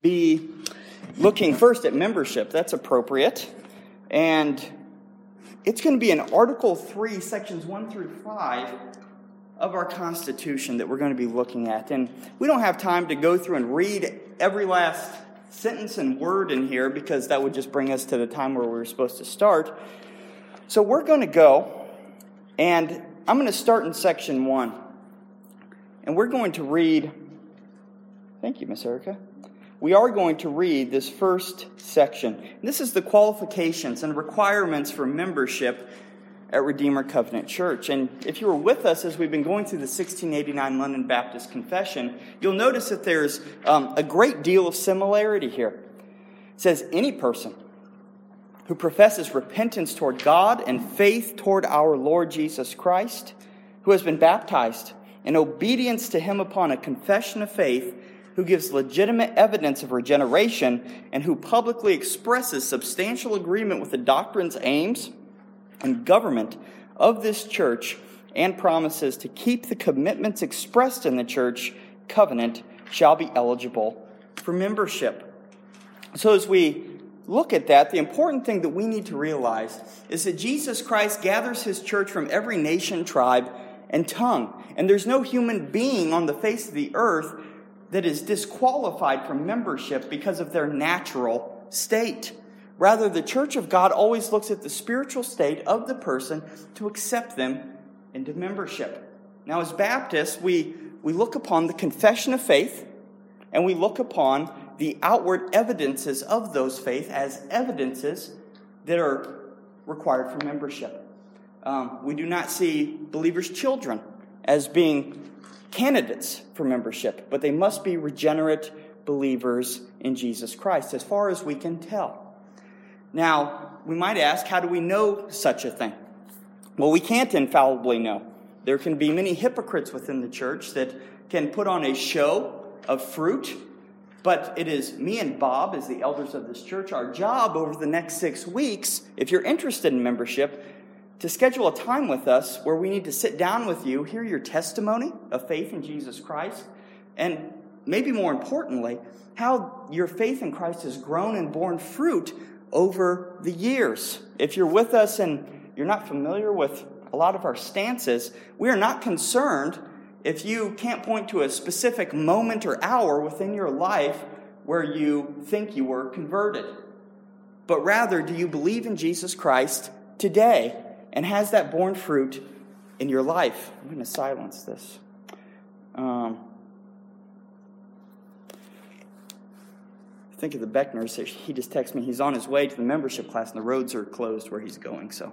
be looking first at membership. That's appropriate. And it's going to be in Article 3, Sections 1 through 5 of our Constitution that we're going to be looking at. And we don't have time to go through and read every last sentence and word in here because that would just bring us to the time where we were supposed to start. So we're going to go, and I'm going to start in Section 1. And we're going to read, thank you, Miss Erica. We are going to read this first section. This is the qualifications and requirements for membership at Redeemer Covenant Church. And if you were with us as we've been going through the 1689 London Baptist Confession, you'll notice that there's a great deal of similarity here. It says, any person who professes repentance toward God and faith toward our Lord Jesus Christ, who has been baptized in obedience to him upon a confession of faith, who gives legitimate evidence of regeneration, and who publicly expresses substantial agreement with the doctrines, aims, and government of this church, and promises to keep the commitments expressed in the church covenant, shall be eligible for membership. So as we look at that, the important thing that we need to realize is that Jesus Christ gathers his church from every nation, tribe, and tongue. And there's no human being on the face of the earth that is disqualified from membership because of their natural state. Rather, the church of God always looks at the spiritual state of the person to accept them into membership. Now, as Baptists, we look upon the confession of faith, and we look upon the outward evidences of those faith as evidences that are required for membership. We do not see believers' children as being candidates for membership, but they must be regenerate believers in Jesus Christ, as far as we can tell. Now, we might ask, how do we know such a thing? Well, we can't infallibly know. There can be many hypocrites within the church that can put on a show of fruit, but it is me and Bob, as the elders of this church, our job over the next 6 weeks, if you're interested in membership, to schedule a time with us where we need to sit down with you, hear your testimony of faith in Jesus Christ, and maybe more importantly, how your faith in Christ has grown and borne fruit over the years. If you're with us and you're not familiar with a lot of our stances, we are not concerned if you can't point to a specific moment or hour within your life where you think you were converted. But rather, do you believe in Jesus Christ today? And has that borne fruit in your life? I'm going to silence this. Think of the Beckners. He just texted me. He's on his way to the membership class, and the roads are closed where he's going. So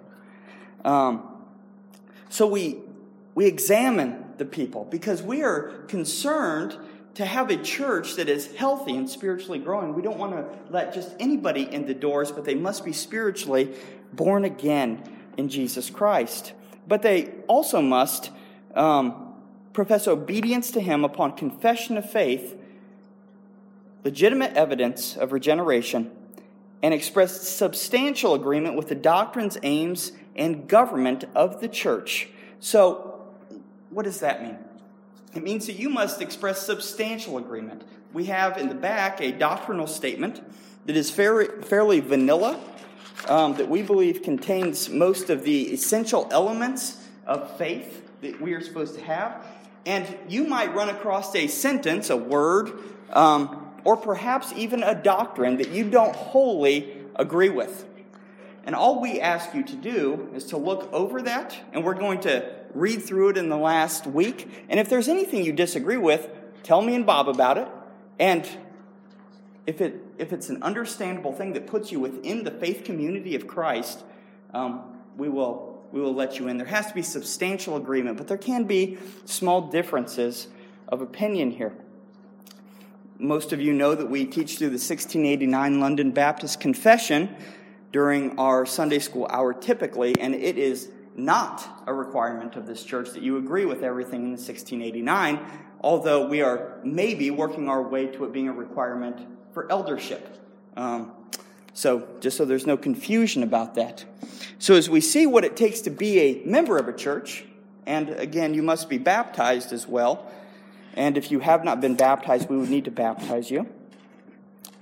we examine the people because we are concerned to have a church that is healthy and spiritually growing. We don't want to let just anybody in the doors, but they must be spiritually born again in Jesus Christ. But they also must profess obedience to him upon confession of faith, legitimate evidence of regeneration, and express substantial agreement with the doctrines, aims, and government of the church. So, what does that mean? It means that you must express substantial agreement. We have in the back a doctrinal statement that is fairly vanilla, that we believe contains most of the essential elements of faith that we are supposed to have. And you might run across a sentence, a word, or perhaps even a doctrine that you don't wholly agree with. And all we ask you to do is to look over that, and we're going to read through it in the last week. And if there's anything you disagree with, tell me and Bob about it. And if it's an understandable thing that puts you within the faith community of Christ, we will let you in. There has to be substantial agreement, but there can be small differences of opinion here. Most of you know that we teach through the 1689 London Baptist Confession during our Sunday school hour typically, and it is not a requirement of this church that you agree with everything in the 1689, although we are maybe working our way to it being a requirement for eldership. So just so there's no confusion about that. So as we see what it takes to be a member of a church, and again, you must be baptized as well, and if you have not been baptized, we would need to baptize you.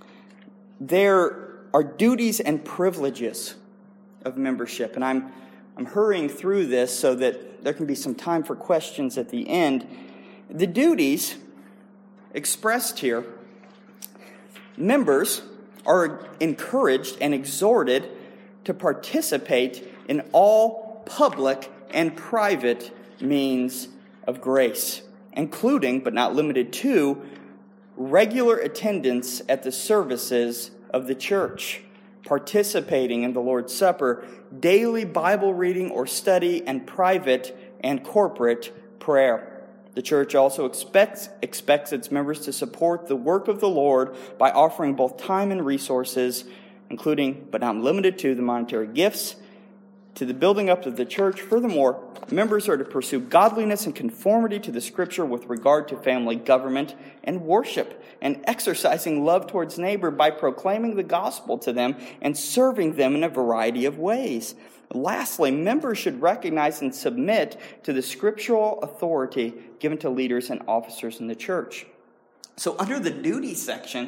there are duties and privileges of membership. And I'm hurrying through this so that there can be some time for questions at the end. The duties expressed here, members are encouraged and exhorted to participate in all public and private means of grace, including, but not limited to, regular attendance at the services of the church, participating in the Lord's Supper, daily Bible reading or study, and private and corporate prayer. The church also expects its members to support the work of the Lord by offering both time and resources, including, but not limited to, the monetary gifts, to the building up of the church. Furthermore, members are to pursue godliness and conformity to the Scripture with regard to family government and worship, and exercising love towards neighbor by proclaiming the gospel to them and serving them in a variety of ways. Lastly, members should recognize and submit to the scriptural authority given to leaders and officers in the church. So under the duty section,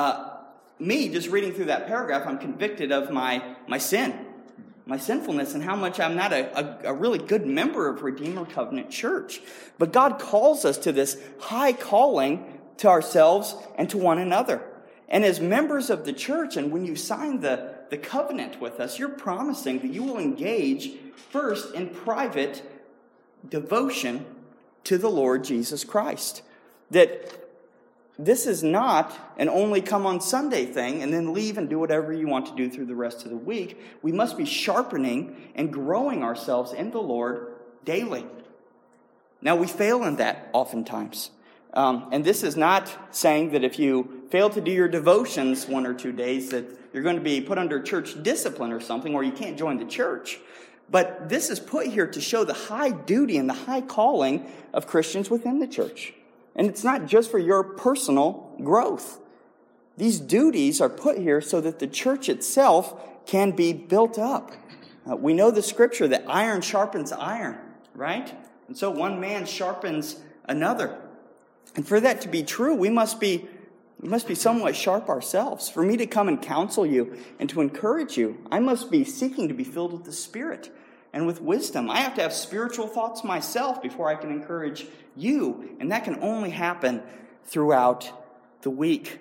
me just reading through that paragraph, I'm convicted of my sin, my sinfulness, and how much I'm not a really good member of Redeemer Covenant Church. But God calls us to this high calling to ourselves and to one another. And as members of the church, and when you sign the covenant with us, you're promising that you will engage first in private devotion to the Lord Jesus Christ. That this is not an only come on Sunday thing and then leave and do whatever you want to do through the rest of the week. We must be sharpening and growing ourselves in the Lord daily. Now, we fail in that oftentimes. And this is not saying that if you fail to do your devotions 1 or 2 days that you're going to be put under church discipline or something, or you can't join the church. But this is put here to show the high duty and the high calling of Christians within the church. And it's not just for your personal growth. These duties are put here so that the church itself can be built up. We know the scripture that iron sharpens iron, right? And so one man sharpens another. And for that to be true, we must be somewhat sharp ourselves. For me to come and counsel you and to encourage you, I must be seeking to be filled with the Spirit and with wisdom. I have to have spiritual thoughts myself before I can encourage you. And that can only happen throughout the week.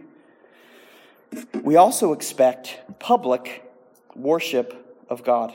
We also expect public worship of God.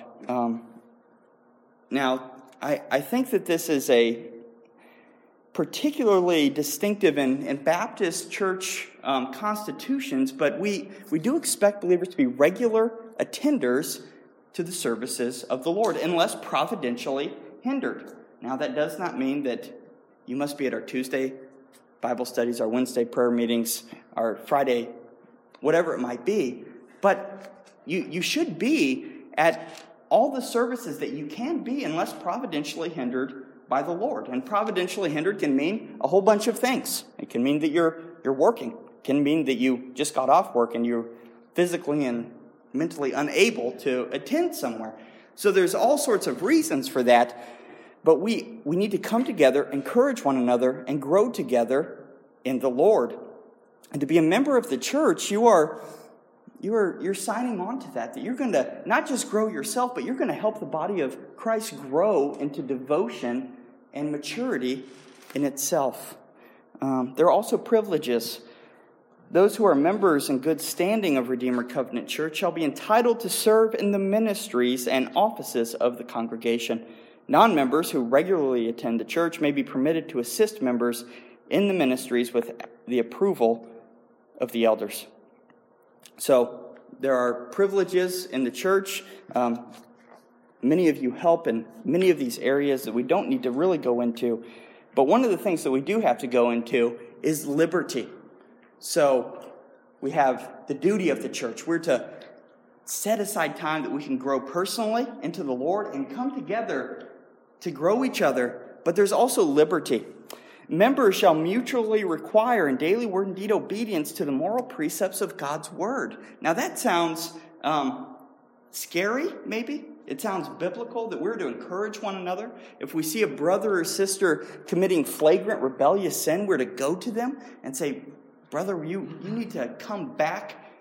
Now, I think that this is a particularly distinctive in Baptist church constitutions, but we do expect believers to be regular attenders to the services of the Lord, unless providentially hindered. Now, that does not mean that you must be at our Tuesday Bible studies, our Wednesday prayer meetings, our Friday, whatever it might be, but you should be at all the services that you can be unless providentially hindered by the Lord. And providentially hindered can mean a whole bunch of things. It can mean that you're working. It can mean that you just got off work and you're physically and mentally unable to attend somewhere. So there's all sorts of reasons for that. But we need to come together, encourage one another, and grow together in the Lord. And to be a member of the church, you're signing on to that you're going to not just grow yourself, but you're going to help the body of Christ grow into devotion and maturity in itself. There are also privileges. Those who are members in good standing of Redeemer Covenant Church shall be entitled to serve in the ministries and offices of the congregation. Non-members who regularly attend the church may be permitted to assist members in the ministries with the approval of the elders. So there are privileges in the church. Many of you help in many of these areas that we don't need to really go into. But one of the things that we do have to go into is liberty. So we have the duty of the church. We're to set aside time that we can grow personally into the Lord and come together to grow each other. But there's also liberty. Members shall mutually require in daily word and deed obedience to the moral precepts of God's word. Now that sounds scary, maybe. It sounds biblical that we're to encourage one another. If we see a brother or sister committing flagrant rebellious sin, we're to go to them and say, brother, you need to come back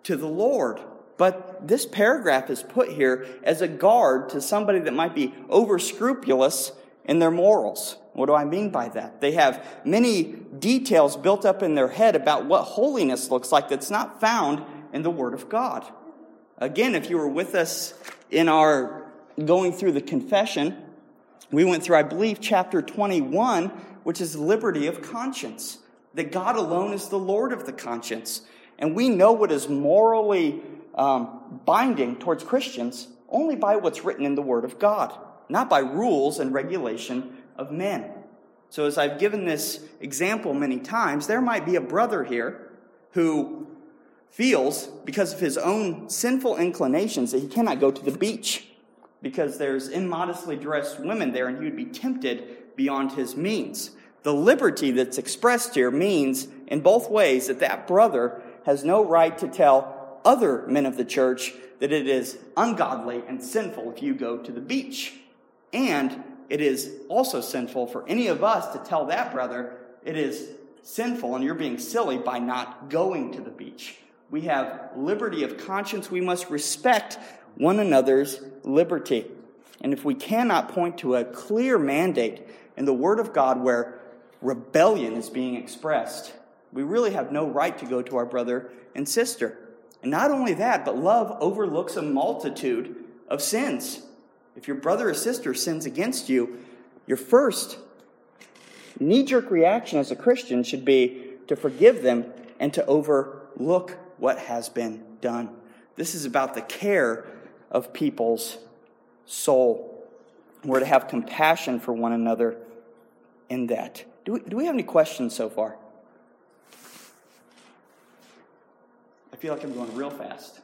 to the Lord. But this paragraph is put here as a guard to somebody that might be over-scrupulous in their morals. What do I mean by that? They have many details built up in their head about what holiness looks like that's not found in the Word of God. Again, if you were with us in our going through the confession, we went through, I believe, chapter 21, which is liberty of conscience. That God alone is the Lord of the conscience. And we know what is morally binding towards Christians only by what's written in the Word of God, not by rules and regulation of men. So as I've given this example many times, there might be a brother here who feels, because of his own sinful inclinations, that he cannot go to the beach because there's immodestly dressed women there and he would be tempted beyond his means. The liberty that's expressed here means in both ways that brother has no right to tell other men of the church that it is ungodly and sinful if you go to the beach. And it is also sinful for any of us to tell that brother it is sinful and you're being silly by not going to the beach. We have liberty of conscience. We must respect one another's liberty. And if we cannot point to a clear mandate in the Word of God where rebellion is being expressed, we really have no right to go to our brother and sister. And not only that, but love overlooks a multitude of sins. If your brother or sister sins against you, your first knee-jerk reaction as a Christian should be to forgive them and to overlook what has been done. This is about the care of people's soul. We're to have compassion for one another in that. Do we have any questions so far? I feel like I'm going real fast.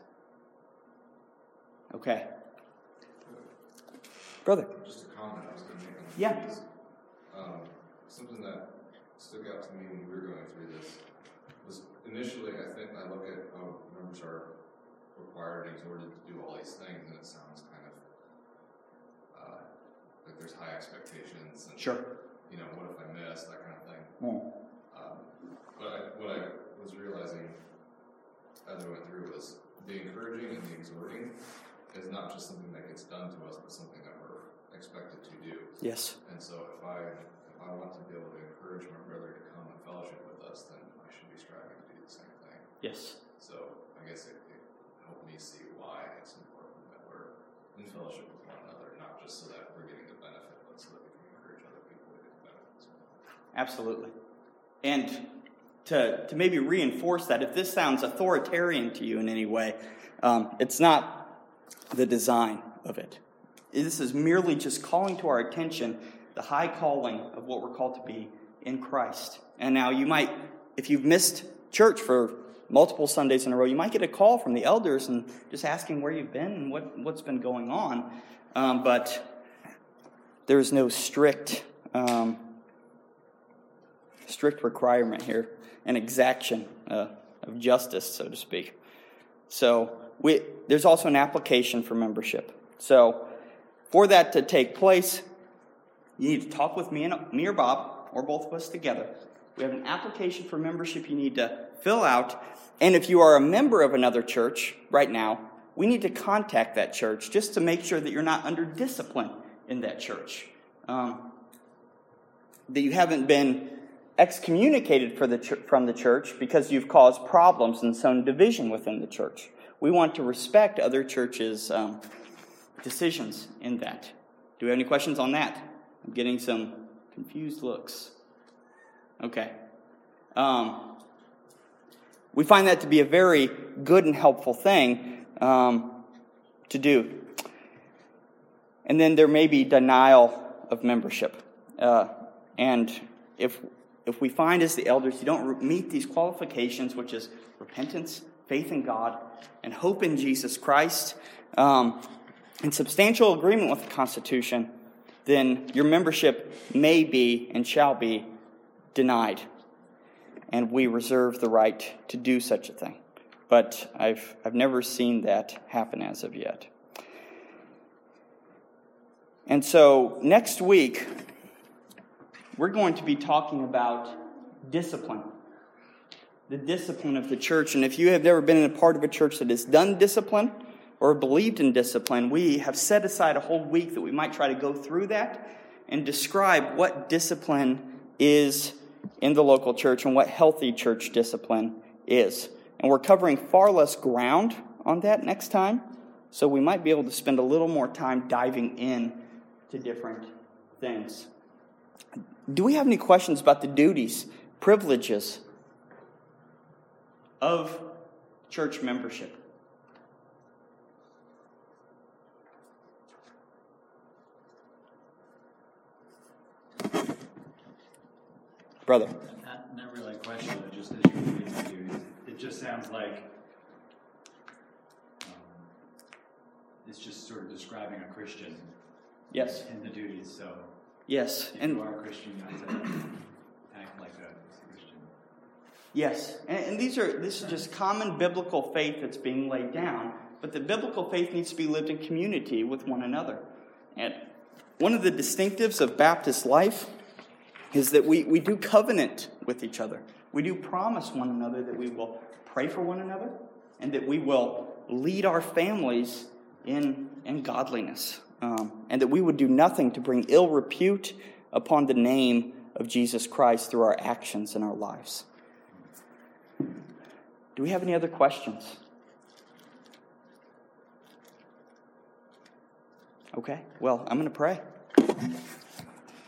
Okay. Brother. Just a comment I was going to make on the Yeah. fees. Something that stuck out to me when we were going through this was initially, I think I look at how members are required and exhorted to do all these things, and it sounds kind of like there's high expectations. And, Sure. What if I miss, that kind of thing. But what I was realizing as I went through was the encouraging and the exhorting is not just something that gets done to us, but something that we're expected to do. Yes. And so if I want to be able to encourage my brother to come and fellowship with us, then I should be striving to do the same thing. Yes. So I guess it helped me see why it's important that we're in fellowship with one another, not just so that we're getting the benefit, but so that we can encourage other people to get the benefit as well. Absolutely. And to maybe reinforce that, if this sounds authoritarian to you in any way, it's not the design of it. This is merely just calling to our attention the high calling of what we're called to be in Christ. And now you might, if you've missed church for multiple Sundays in a row, you might get a call from the elders and just asking where you've been and what's been going on. But there is no strict requirement here, an exaction of justice, so to speak. So there's also an application for membership. So for that to take place, you need to talk with me or Bob, or both of us together. We have an application for membership you need to fill out. And if you are a member of another church right now, we need to contact that church just to make sure that you're not under discipline in that church. That you haven't been excommunicated from the church because you've caused problems and sown division within the church. We want to respect other churches' decisions in that. Do we have any questions on that? I'm getting some confused looks. Okay. We find that to be a very good and helpful thing to do. And then there may be denial of membership. And if we find as the elders you don't meet these qualifications, which is repentance, faith in God, and hope in Jesus Christ, in substantial agreement with the Constitution, then your membership may be and shall be denied. And we reserve the right to do such a thing. But I've never seen that happen as of yet. And so next week, we're going to be talking about discipline. the discipline of the church. And if you have ever been in a part of a church that has done discipline or believed in discipline, we have set aside a whole week that we might try to go through that and describe what discipline is in the local church and what healthy church discipline is. And we're covering far less ground on that next time, so we might be able to spend a little more time diving in to different things. Do we have any questions about the duties, privileges of church membership? Brother. Not really a question, but just as you read the duties, it just sounds like it's just sort of describing a Christian. Yes. In the duties, so. Yes. If you are a Christian, you have to act like a Christian. Yes. And this is just common biblical faith that's being laid down, but the biblical faith needs to be lived in community with one another. And one of the distinctives of Baptist life is that we do covenant with each other. We do promise one another that we will pray for one another and that we will lead our families in godliness, and that we would do nothing to bring ill repute upon the name of Jesus Christ through our actions and our lives. Do we have any other questions? Okay, well, I'm going to pray.